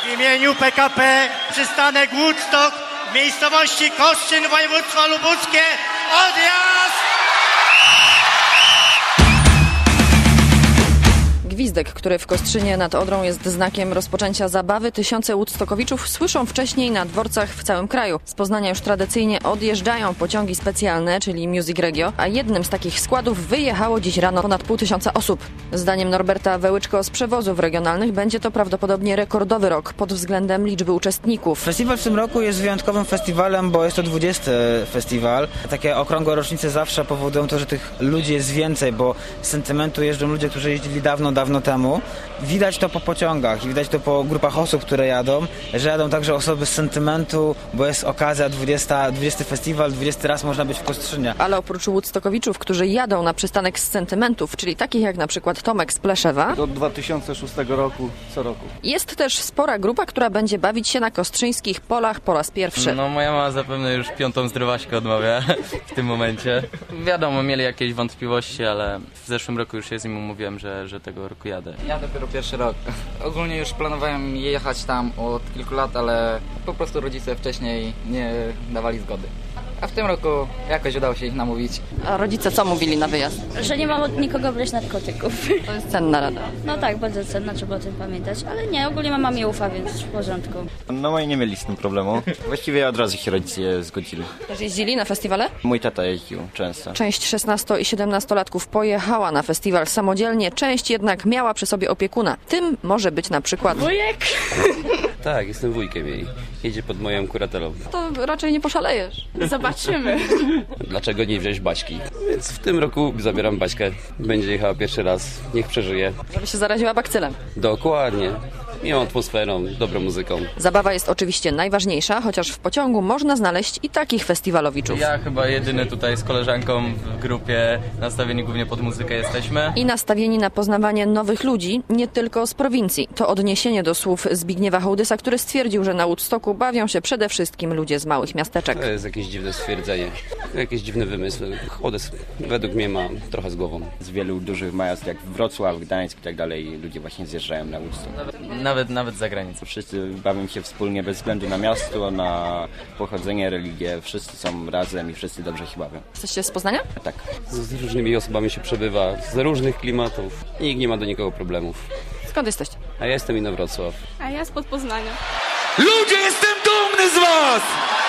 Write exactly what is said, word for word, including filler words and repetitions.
W imieniu P K P przystanek Woodstock w miejscowości Koszczyn, województwo lubuskie. Odjazd! Gwizdek, który w Kostrzynie nad Odrą jest znakiem rozpoczęcia zabawy, tysiące woodstockowiczów słyszą wcześniej na dworcach w całym kraju. Z Poznania już tradycyjnie odjeżdżają pociągi specjalne, czyli Music Regio, a jednym z takich składów wyjechało dziś rano ponad pół tysiąca osób. Zdaniem Norberta Wełyczko z przewozów regionalnych będzie to prawdopodobnie rekordowy rok pod względem liczby uczestników. Festiwal w tym roku jest wyjątkowym festiwalem, bo jest to dwudziesty festiwal. Takie okrągłe rocznice zawsze powodują to, że tych ludzi jest więcej, bo z sentymentu jeżdżą ludzie, którzy jeździli dawno, dawno temu. Widać to po pociągach i widać to po grupach osób, które jadą, że jadą także osoby z sentymentu, bo jest okazja, dwudziesty festiwal, dwudziesty raz można być w Kostrzynie. Ale oprócz woodstockowiczów, którzy jadą na przystanek z sentymentów, czyli takich jak na przykład Tomek z Pleszewa, od dwa tysiące szóstego roku, co roku. Jest też spora grupa, która będzie bawić się na kostrzyńskich polach po raz pierwszy. No moja mama zapewne już piątą zdrowaśkę odmawia w tym momencie. Wiadomo, mieli jakieś wątpliwości, ale w zeszłym roku już się z nim umówiłem, że, że tego roku jadę. Ja dopiero pierwszy rok. Ogólnie już planowałem jechać tam od kilku lat, ale po prostu rodzice wcześniej nie dawali zgody. A w tym roku jakoś udało się ich namówić. A rodzice co mówili na wyjazd? Że nie mam od nikogo brać narkotyków. To jest cenna rada. No tak, bardzo cenna, trzeba o tym pamiętać. Ale nie, ogólnie mama mi ufa, więc w porządku. No moi nie mieli z tym problemu. Właściwie od razu się rodzice zgodzili. Też jeździli na festiwale? Mój tata jeździł często. Część szesnasto- i siedemnastolatków pojechała na festiwal samodzielnie, część jednak miała przy sobie opiekuna. Tym może być na przykład... Wujek! Tak, jestem wujkiem jej. Jedzie pod moją kuratelą. To raczej nie poszalejesz. Zobaczymy. Dlaczego nie wziąć Baśki? Więc w tym roku zabieram Baśkę. Będzie jechała pierwszy raz. Niech przeżyje. Żeby się zaraziła bakcylem. Dokładnie. Miłą atmosferą, dobrą muzyką. Zabawa jest oczywiście najważniejsza, chociaż w pociągu można znaleźć i takich festiwalowiczów. Ja chyba jedyny tutaj z koleżanką w grupie, nastawieni głównie pod muzykę jesteśmy. I nastawieni na poznawanie nowych ludzi, nie tylko z prowincji. To odniesienie do słów Zbigniewa Hołdysa, który stwierdził, że na Woodstocku bawią się przede wszystkim ludzie z małych miasteczek. To jest jakieś dziwne stwierdzenie. Jakieś dziwne wymysły. Hołdys według mnie ma trochę z głową. Z wielu dużych miast jak Wrocław, Gdańsk i tak dalej ludzie właśnie zjeżdżają na Woodstock. Nawet, nawet za granicą. Wszyscy bawią się wspólnie bez względu na miasto, na pochodzenie, religię. Wszyscy są razem i wszyscy dobrze się bawią. Jesteście z Poznania? Tak. Z różnymi osobami się przebywa, z różnych klimatów. Nikt nie ma do nikogo problemów. Skąd jesteście? A ja jestem Inowrocław. A ja spod Poznania. Ludzie, jestem dumny z was!